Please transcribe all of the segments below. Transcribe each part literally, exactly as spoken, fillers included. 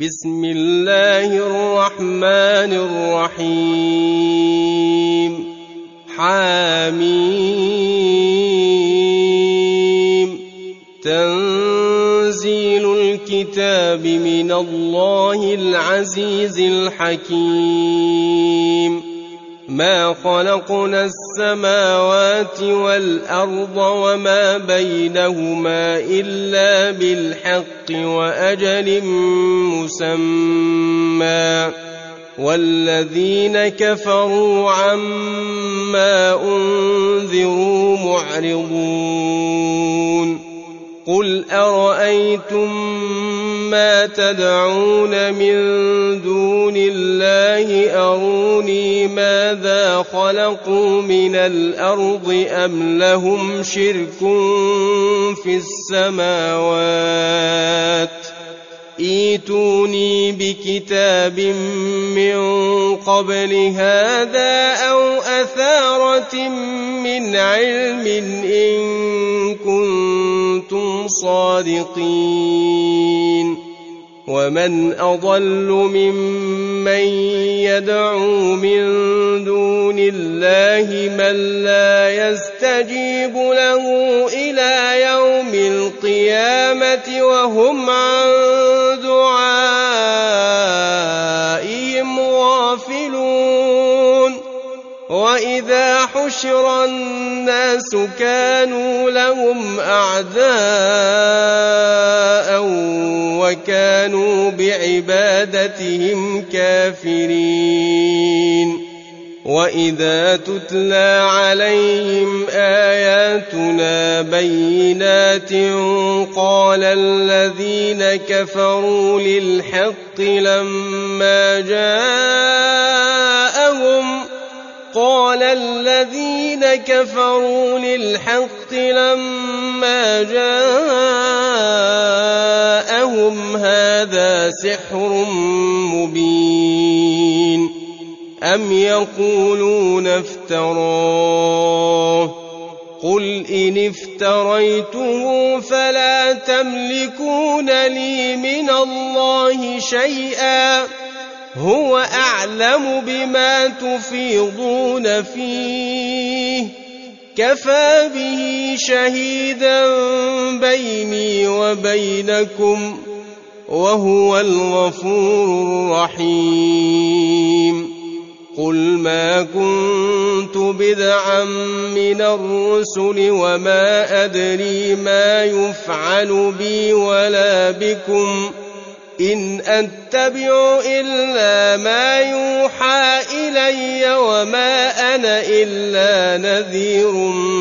بسم الله الرحمن الرحيم حميم تنزيل الكتاب من الله العزيز الحكيم ما خلقنا السماوات والأرض وما بينهما إلا بالحق وأجل مسمى والذين كفروا عما أنذروا معرضون قل أرأيتم ما تدعون من دون الله أروني ماذا خلقوا من الأرض أم لهم شرك في السماوات ائتوني بكتاب من قبل هذا أو أثارة من علم إن كنتم صادقين ومن أضل ممن يدعو من دون الله من لا يستجيب له إلى يوم القيامة وهم عن دعائهم غافلون وإذا حشر الناس كانوا لهم أعداء وكانوا بعبادتهم كافرين وإذا تتلى عليهم آياتنا بينات قال الذين كفروا للحق لما جاءهم قال الذين كفروا للحق لما جاءهم هذا سحر مبين أم يقولون افتراه قل إن افتريته فلا تملكون لي من الله شيئا هو أعلم بما تفيضون فيه كفى به شهيدا بيني وبينكم وهو الغفور الرحيم قل ما كنت بدعا من الرسل وما أدري ما يفعل بي ولا بكم إن أتبع إلا ما يوحى إلي وما أنا إلا نذير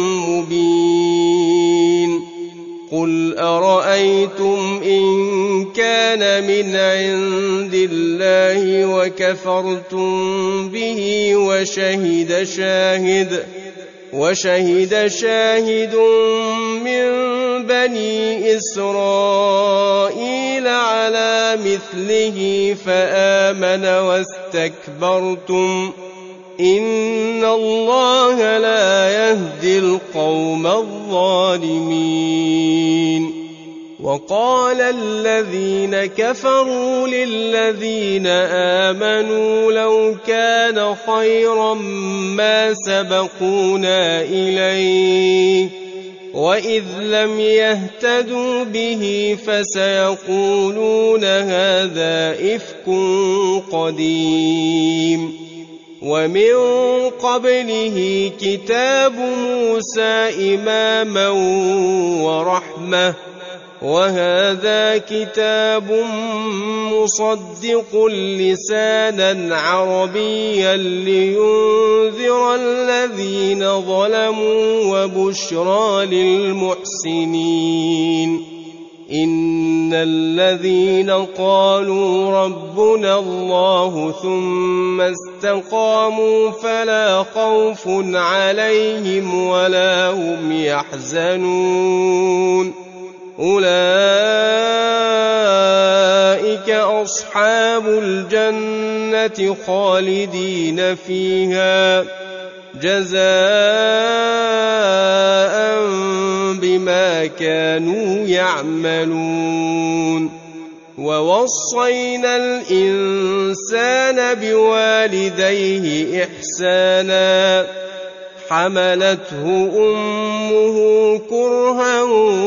مبين قل أرأيتم إن كان من عند الله وكفرتم به وشهد شاهد وشهد شاهد من بني إسرائيل على مثله فآمن واستكبرتم إن الله لا يهدي القوم الظالمين وقال الذين كفروا للذين آمنوا لو كان خيرا ما سبقونا إليه وإذ لم يهتدوا به فسيقولون هذا إفك قديم ومن قبله كتاب موسى إماما ورحمة وهذا كتاب مصدق لسانا عربيا لينذر الذين ظلموا وبشرى للمحسنين إن الذين قالوا ربنا الله ثم استقاموا فلا خوف عليهم ولا هم يحزنون أولئك أصحاب الجنة خالدين فيها جزاء بما كانوا يعملون ووصينا الإنسان بوالديه إحسانا حملته أمه كرها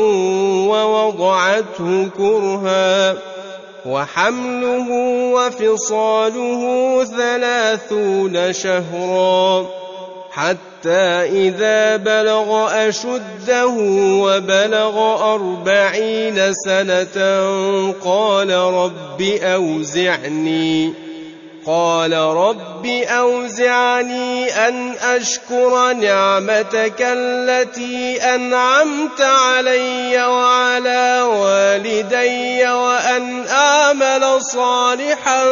ووضعته كرها وحمله وفصاله ثلاثون شهرا حتى إذا بلغ أشده وبلغ أربعين سنة قال رب أوزعني قال رب أوزعني أن أشكر نعمتك التي أنعمت علي وعلى والدي وأن أعمل صالحا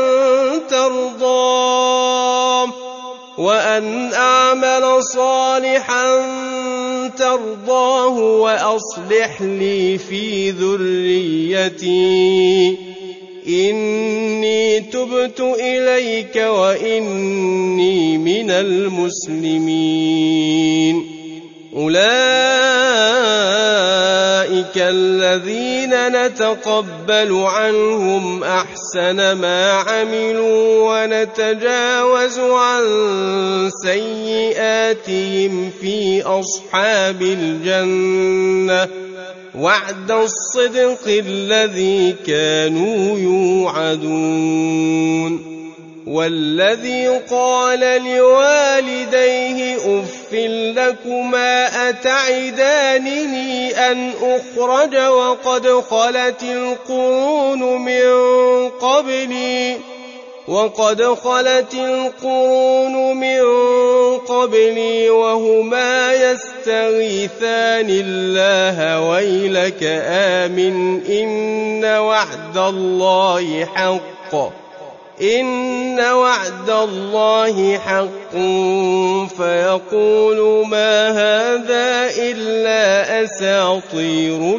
ترضاه وأن أعمل صالحا ترضاه وأصلح لي في ذريتي إني تبت إليك وإني من المسلمين أولئك الذين نتقبل عنهم أحسن ما عملوا ونتجاوز عن سيئاتهم في أصحاب الجنة وعد الصدق الذي كانوا يوعدون والذي قال لوالديه أف لكما أتعدانني أن أخرج وقد خلت القرون من قبلي وقد خلت القرون من قبلي وهما يستغيثان الله ويلك آمن إن وعد الله حق إن وعد الله حق فيقول ما هذا إلا أساطير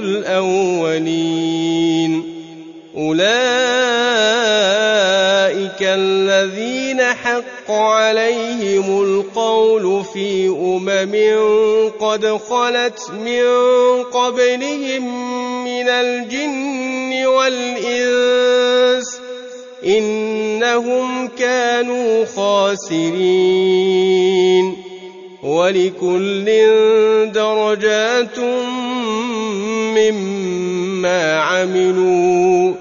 الأولين أولئك الذين حق عليهم القول في أمم قد خلت من قبلهم من الجن والإنس إنهم كانوا خاسرين ولكل درجات مما عملوا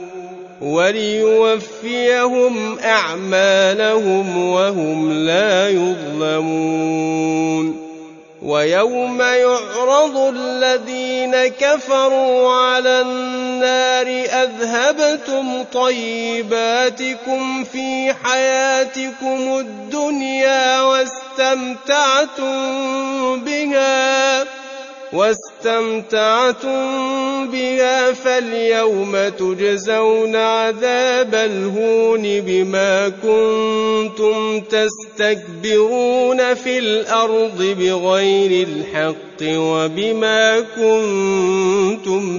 وليوفيهم أعمالهم وهم لا يظلمون ويوم يعرض الذين كفروا على النار أذهبتم طيباتكم في حياتكم الدنيا واستمتعتم بها واستمتعتم بها فاليوم تجزون عذاب الهون بما كنتم تستكبرون في الأرض بغير الحق وبما كنتم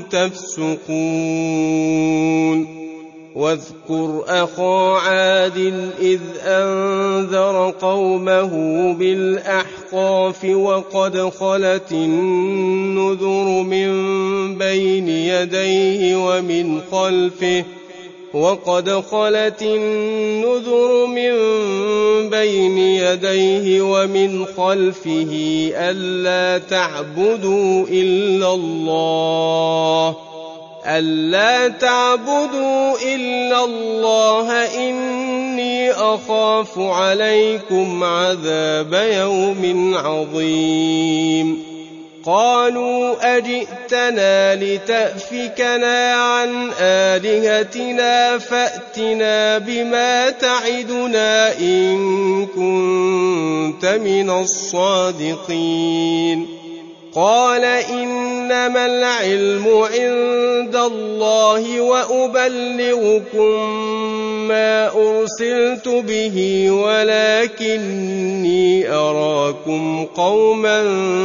تفسقون واذكر أخا عاد إذ أنذر قومه بالأحقاف وقد خلت النذر من بين يديه ومن خلفه وقد خلت النذر من بين يديه ومن خلفه ألا تعبدوا إلا الله ألا تعبدوا إلا الله إني أخاف عليكم عذاب يوم عظيم قالوا أجئتنا لتأفكنا عن آلهتنا فأتنا بما تعدنا إن كنت من الصادقين قال إنما العلم عند الله وأبلغكم ما أرسلت به ولكني أراكم قوما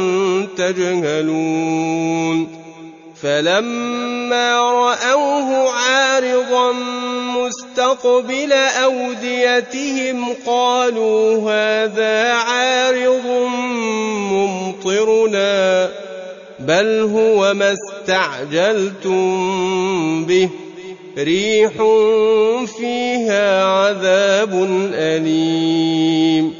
تجهلون فلما رأوه عارضا مستقبل أوديتهم قالوا هذا عارض ممطرنا بل هو ما استعجلتم به ريح فيها عذاب أليم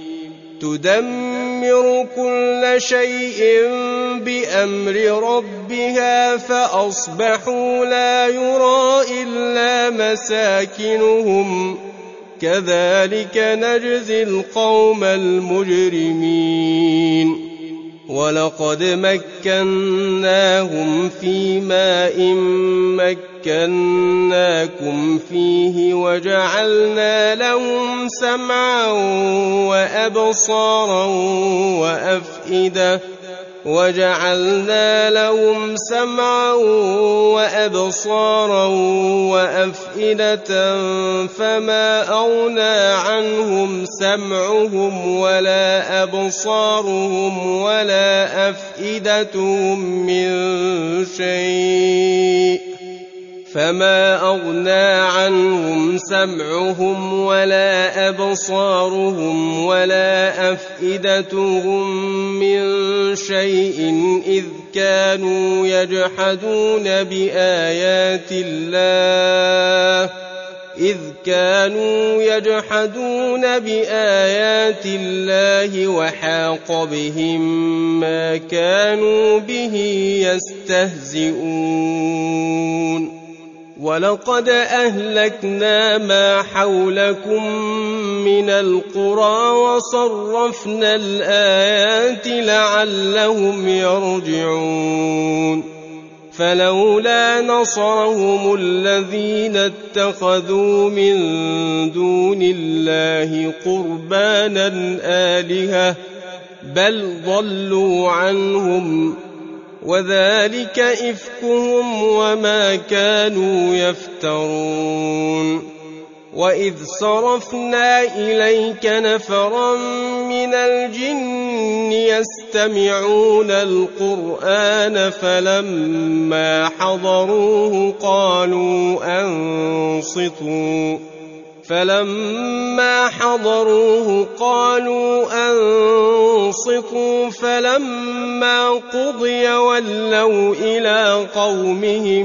تدمر كل شيء بأمر ربها فأصبحوا لا يرى إلا مساكنهم كذلك نجزي القوم المجرمين ولقد مكناهم في ماء مكناكم فيه وجعلنا لهم سمعا وأبصارا وأفئدة وجعلنا لهم سمعا وأبصارا وأفئدة فما أغنى عنهم سمعهم ولا أبصارهم ولا أفئدتهم من شيء فما أغنى عنهم سمعهم ولا أبصارهم ولا أفئدتهم من شيء إذ كانوا يجحدون بآيات الله إذ كانوا يجحدون بآيات الله وحاق بهم ما كانوا به يستهزئون ولقد أهلكنا ما حولكم من القرى وصرفنا الآيات لعلهم يرجعون فلولا نصرهم الذين اتخذوا من دون الله قربانا آلهة بل ضلوا عنهم وذلك إفكهم وما كانوا يفترون وإذ صرفنا إليك نفرا من الجن يستمعون القرآن فلما حضروه قالوا أنصتوا فلما حضروه قالوا أنصتوا فلما قضي ولوا إلى قومهم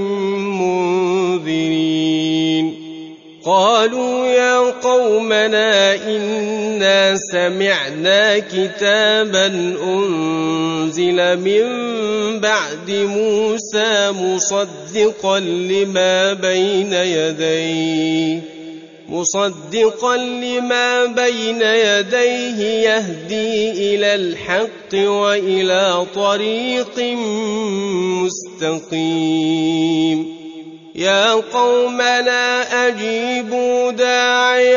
منذرين قالوا يا قومنا إنا سمعنا كتابا أنزل من بعد موسى مصدقا لما بين يديه مصدقا لما بين يديه يهدي إلى الحق وإلى طريق مستقيم يا قومنا أجيبوا داعي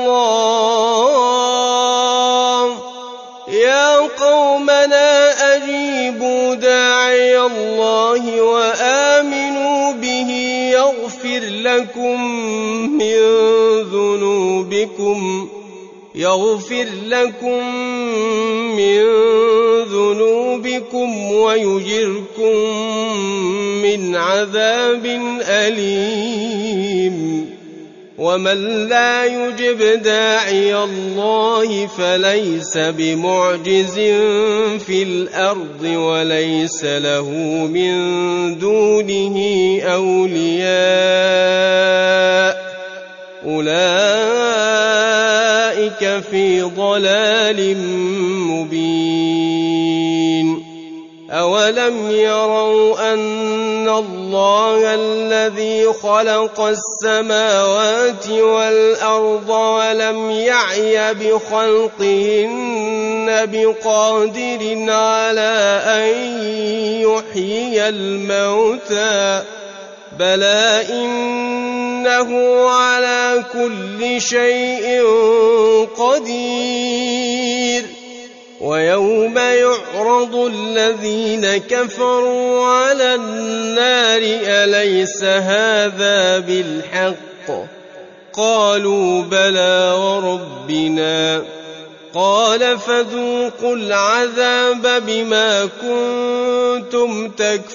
الله يا قومنا أجيبوا داعي الله وآمنوا به يغفر لكم من ذنوبكم يغفر لكم من ذنوبكم ويجركم من عذاب أليم ومن لا يجب داعي الله فليس بمعجز في الأرض وليس له من دونه أولياء أولئك في ضلال مبين أولم يروا أن الله الذي خلق السماوات والأرض ولم يعي بخلقهن بقادر على أن يحيي الموتى بلى إنه على كل شيء قدير ويوم يعرض الذين كفروا على النار أليس هذا بالحق قالوا بلى وربنا قال فذوقوا العذاب بما كنتم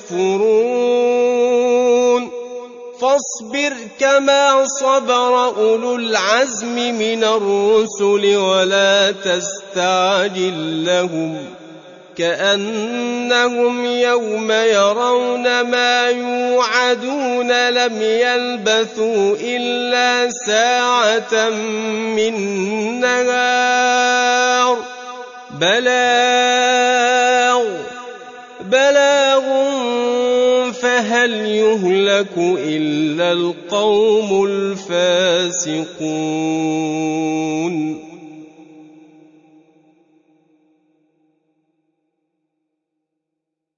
تكفرون فاصبر كما صبر أولو العزم من الرسل ولا تستعجل لهم كأنهم يوم يرون ما يوعدون لم يلبثوا إلا ساعة من نهار بلاغ بلاغ فهل يهلك إلا القوم الفاسقون